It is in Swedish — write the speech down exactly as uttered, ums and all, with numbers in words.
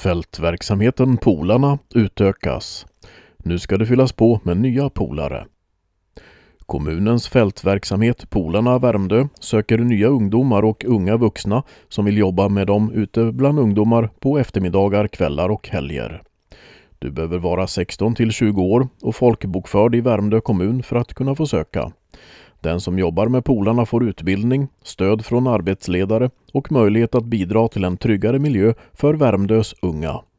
Fältverksamheten Polarna utökas. Nu ska det fyllas på med nya polare. Kommunens fältverksamhet Polarna Värmdö söker nya ungdomar och unga vuxna som vill jobba med dem ute bland ungdomar på eftermiddagar, kvällar och helger. Du behöver vara sexton till tjugo år och folkbokförd i Värmdö kommun för att kunna få söka. Den som jobbar med polarna får utbildning, stöd från arbetsledare och möjlighet att bidra till en tryggare miljö för Värmdös unga.